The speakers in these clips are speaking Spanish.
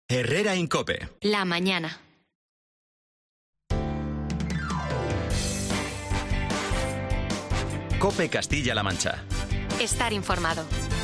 Herrera en COPE. La mañana. COPE Castilla-La Mancha. Estar informado.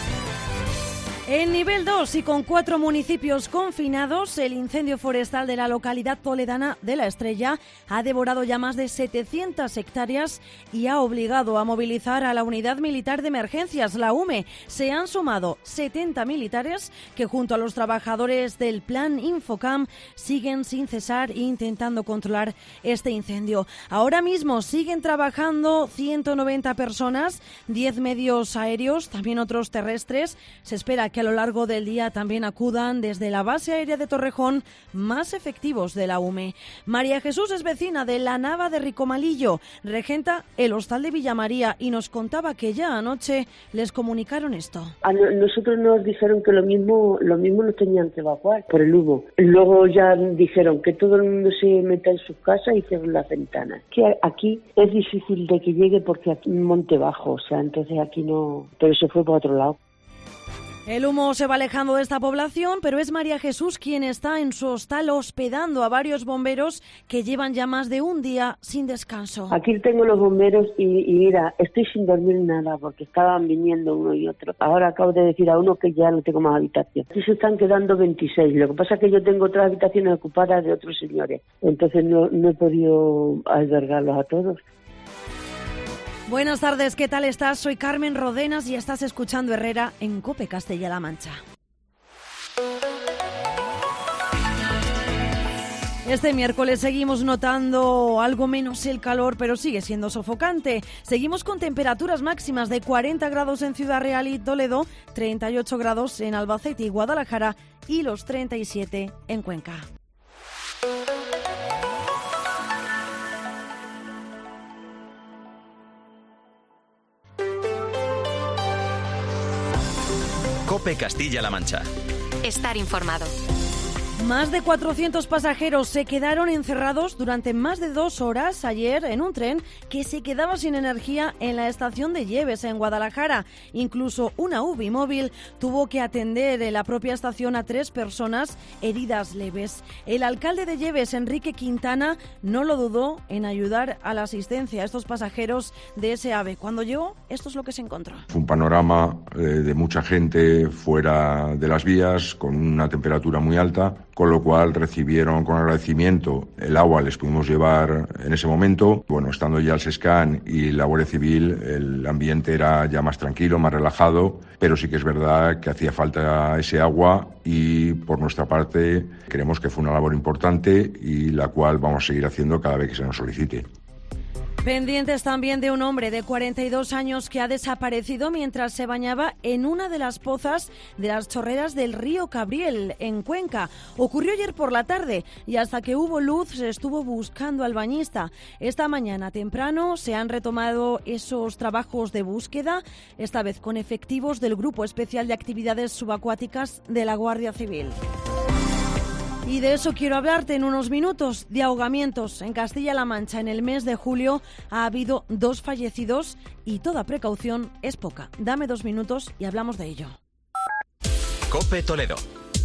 En nivel 2 y con 4 municipios confinados, el incendio forestal de la localidad toledana de La Estrella ha devorado ya más de 700 hectáreas y ha obligado a movilizar a la Unidad Militar de Emergencias, la UME. Se han sumado 70 militares que junto a los trabajadores del Plan Infocam siguen sin cesar intentando controlar este incendio. Ahora mismo siguen trabajando 190 personas, 10 medios aéreos, también otros terrestres. Se espera que a lo largo del día también acudan desde la base aérea de Torrejón más efectivos de la UME. María Jesús es vecina de la Nava de Ricomalillo, regenta el hostal de Villamaría y nos contaba que ya anoche les comunicaron esto. A nosotros nos dijeron que lo mismo nos tenían que evacuar por el humo. Luego ya dijeron que todo el mundo se meta en sus casas y cierren las ventanas. Que aquí es difícil de que llegue porque aquí es monte bajo, o sea, entonces aquí no, pero se fue por otro lado. El humo se va alejando de esta población, pero es María Jesús quien está en su hostal hospedando a varios bomberos que llevan ya más de un día sin descanso. Aquí tengo los bomberos y mira, estoy sin dormir nada porque estaban viniendo uno y otro. Ahora acabo de decir a uno que ya no tengo más habitación. Aquí se están quedando 26. Lo que pasa es que yo tengo otras habitaciones ocupadas de otros señores. Entonces no he podido albergarlos a todos. Buenas tardes, ¿qué tal estás? Soy Carmen Rodenas y estás escuchando Herrera en COPE Castilla-La Mancha. Este miércoles seguimos notando algo menos el calor, pero sigue siendo sofocante. Seguimos con temperaturas máximas de 40 grados en Ciudad Real y Toledo, 38 grados en Albacete y Guadalajara y los 37 en Cuenca. COPE Castilla-La Mancha. Estar informado. Más de 400 pasajeros se quedaron encerrados durante más de 2 horas ayer en un tren que se quedaba sin energía en la estación de Lleves, en Guadalajara. Incluso una UBI móvil tuvo que atender en la propia estación a 3 personas heridas leves. El alcalde de Lleves, Enrique Quintana, no lo dudó en ayudar a la asistencia a estos pasajeros de ese AVE. Cuando llegó, esto es lo que se encontró. Fue un panorama de mucha gente fuera de las vías, con una temperatura muy alta, con lo cual recibieron con agradecimiento el agua, les pudimos llevar en ese momento. Bueno, estando ya el SESCAN y la Guardia Civil, el ambiente era ya más tranquilo, más relajado, pero sí que es verdad que hacía falta ese agua y por nuestra parte creemos que fue una labor importante y la cual vamos a seguir haciendo cada vez que se nos solicite. Pendientes también de un hombre de 42 años que ha desaparecido mientras se bañaba en una de las pozas de las chorreras del río Cabriel, en Cuenca. Ocurrió ayer por la tarde y hasta que hubo luz se estuvo buscando al bañista. Esta mañana temprano se han retomado esos trabajos de búsqueda, esta vez con efectivos del Grupo Especial de Actividades Subacuáticas de la Guardia Civil. Y de eso quiero hablarte en unos minutos, de ahogamientos. En Castilla-La Mancha, en el mes de julio, ha habido 2 fallecidos y toda precaución es poca. Dame 2 minutos y hablamos de ello. COPE Toledo.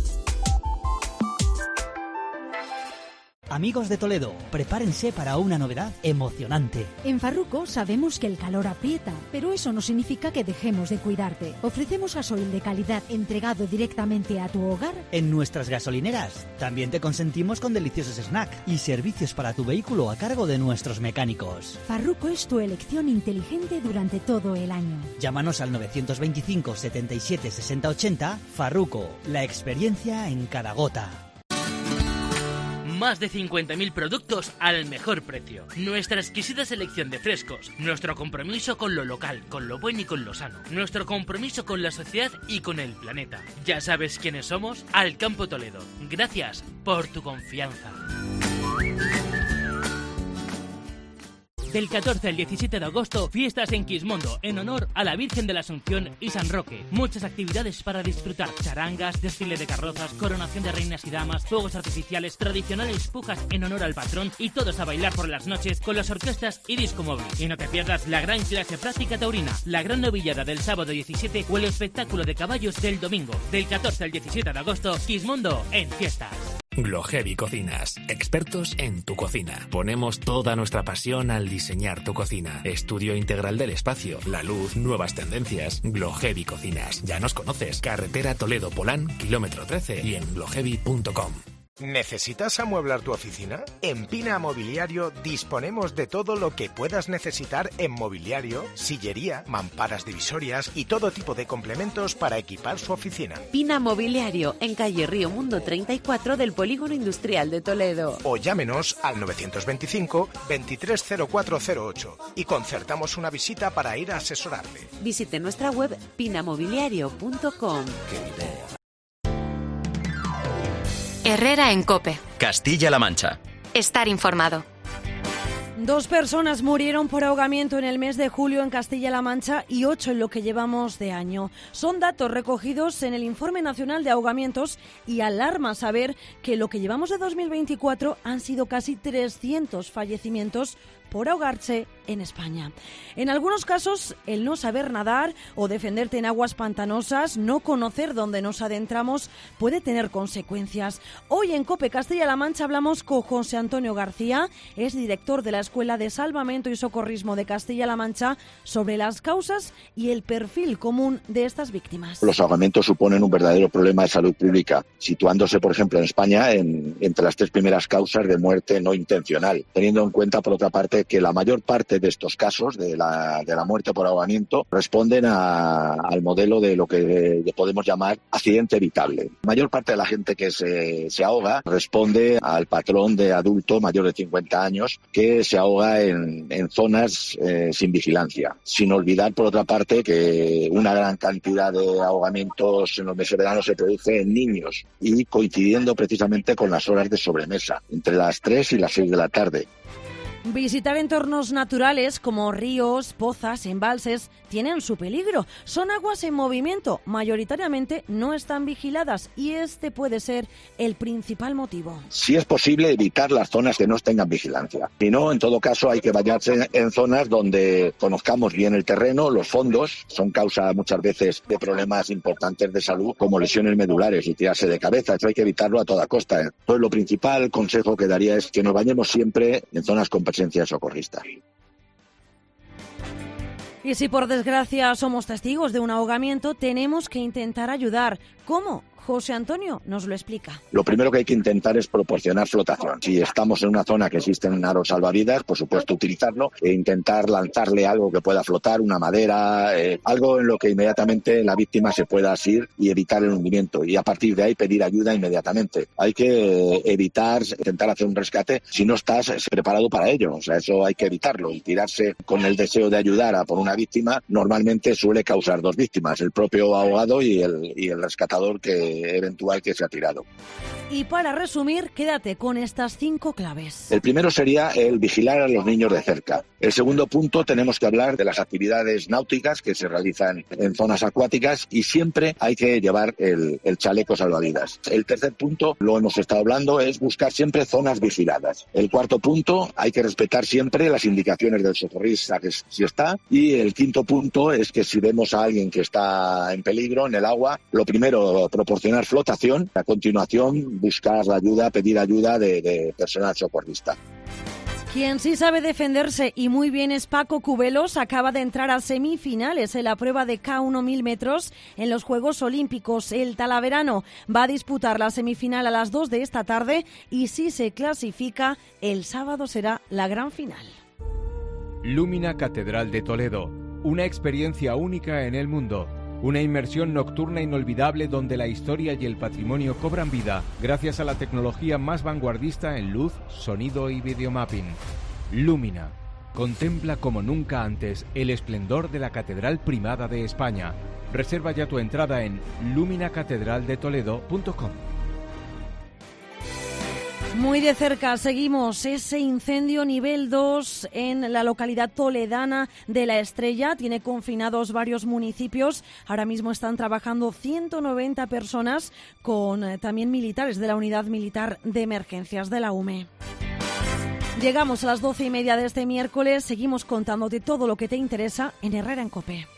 Amigos de Toledo, prepárense para una novedad emocionante. En Farruco sabemos que el calor aprieta, pero eso no significa que dejemos de cuidarte. Ofrecemos gasoil de calidad entregado directamente a tu hogar. En nuestras gasolineras también te consentimos con deliciosos snacks y servicios para tu vehículo a cargo de nuestros mecánicos. Farruco es tu elección inteligente durante todo el año. Llámanos al 925 77 60 80. Farruco, la experiencia en cada gota. Más de 50.000 productos al mejor precio. Nuestra exquisita selección de frescos. Nuestro compromiso con lo local, con lo bueno y con lo sano. Nuestro compromiso con la sociedad y con el planeta. Ya sabes quiénes somos, Alcampo Toledo. Gracias por tu confianza. Del 14 al 17 de agosto, fiestas en Quismondo, en honor a la Virgen de la Asunción y San Roque. Muchas actividades para disfrutar: charangas, desfile de carrozas, coronación de reinas y damas, fuegos artificiales, tradicionales pujas en honor al patrón y todos a bailar por las noches con las orquestas y disco móvil. Y no te pierdas la gran clase práctica taurina, la gran novillada del sábado 17 o el espectáculo de caballos del domingo. Del 14 al 17 de agosto, Quismondo en fiestas. Glohevi Cocinas, expertos en tu cocina. Ponemos toda nuestra pasión al diseñar tu cocina. Estudio integral del espacio, la luz, nuevas tendencias. Glohevi Cocinas. Ya nos conoces. Carretera Toledo-Polán, kilómetro 13 y en glohevi.com. ¿Necesitas amueblar tu oficina? En Pina Mobiliario disponemos de todo lo que puedas necesitar en mobiliario, sillería, mamparas divisorias y todo tipo de complementos para equipar su oficina. Pina Mobiliario, en calle Río Mundo 34 del Polígono Industrial de Toledo. O llámenos al 925 230408 y concertamos una visita para ir a asesorarle. Visite nuestra web pinamobiliario.com. ¡Qué idea! Herrera en COPE. Castilla-La Mancha. Estar informado. 2 personas murieron por ahogamiento en el mes de julio en Castilla-La Mancha y 8 en lo que llevamos de año. Son datos recogidos en el Informe Nacional de Ahogamientos y alarma saber que lo que llevamos de 2024 han sido casi 300 fallecimientos por ahogarse en España. En algunos casos, el no saber nadar o defenderte en aguas pantanosas, no conocer dónde nos adentramos, puede tener consecuencias. Hoy en COPE Castilla-La Mancha hablamos con José Antonio García, es director de la Escuela de Salvamento y Socorrismo de Castilla-La Mancha, sobre las causas y el perfil común de estas víctimas. Los ahogamientos suponen un verdadero problema de salud pública, situándose, por ejemplo, en España entre las 3 primeras causas de muerte no intencional, teniendo en cuenta, por otra parte, que la mayor parte de estos casos de la muerte por ahogamiento responden al modelo de lo que podemos llamar accidente evitable. La mayor parte de la gente que se ahoga responde al patrón de adulto mayor de 50 años que se ahoga en zonas sin vigilancia. Sin olvidar, por otra parte, que una gran cantidad de ahogamientos en los meses de verano se produce en niños y coincidiendo precisamente con las horas de sobremesa, entre las 3 y las 6 de la tarde. Visitar entornos naturales como ríos, pozas, embalses tienen su peligro. Son aguas en movimiento, mayoritariamente no están vigiladas y este puede ser el principal motivo. Si es posible, evitar las zonas que no tengan vigilancia. Si no, en todo caso, hay que bañarse en zonas donde conozcamos bien el terreno. Los fondos son causa muchas veces de problemas importantes de salud como lesiones medulares y tirarse de cabeza. Eso hay que evitarlo a toda costa. Entonces, lo principal consejo que daría es que nos bañemos siempre en zonas con presencia socorrista. Y si por desgracia somos testigos de un ahogamiento, tenemos que intentar ayudar. ¿Cómo? José Antonio nos lo explica. Lo primero que hay que intentar es proporcionar flotación. Si estamos en una zona que existen aros salvavidas, por supuesto utilizarlo e intentar lanzarle algo que pueda flotar, una madera, algo en lo que inmediatamente la víctima se pueda asir y evitar el hundimiento. Y a partir de ahí pedir ayuda inmediatamente. Hay que intentar hacer un rescate si no estás preparado para ello. O sea, eso hay que evitarlo. Y tirarse con el deseo de ayudar a por una víctima normalmente suele causar 2 víctimas, el propio ahogado y el rescatador eventual que se ha tirado. Y para resumir, quédate con estas 5 claves. El primero sería el vigilar a los niños de cerca. El segundo punto, tenemos que hablar de las actividades náuticas que se realizan en zonas acuáticas y siempre hay que llevar el chaleco salvavidas. El tercer punto, lo hemos estado hablando, es buscar siempre zonas vigiladas. El cuarto punto, hay que respetar siempre las indicaciones del socorrista que si está. Y el quinto punto es que si vemos a alguien que está en peligro en el agua, lo primero, proporcionar flotación. A continuación, buscar la ayuda, pedir ayuda de personal socorrista. Quien sí sabe defenderse y muy bien es Paco Cubelos. Acaba de entrar a semifinales en la prueba de K1 1000 metros en los Juegos Olímpicos. El talaverano va a disputar la semifinal a las 2 de esta tarde y si se clasifica, el sábado será la gran final. Lumina Catedral de Toledo, una experiencia única en el mundo. Una inmersión nocturna inolvidable donde la historia y el patrimonio cobran vida gracias a la tecnología más vanguardista en luz, sonido y videomapping. Lumina. Contempla como nunca antes el esplendor de la Catedral Primada de España. Reserva ya tu entrada en luminacatedraldetoledo.com. Muy de cerca seguimos ese incendio nivel 2 en la localidad toledana de La Estrella. Tiene confinados varios municipios. Ahora mismo están trabajando 190 personas con también militares de la Unidad Militar de Emergencias de la UME. Llegamos a las 12:30 de este miércoles. Seguimos contándote todo lo que te interesa en Herrera en COPE.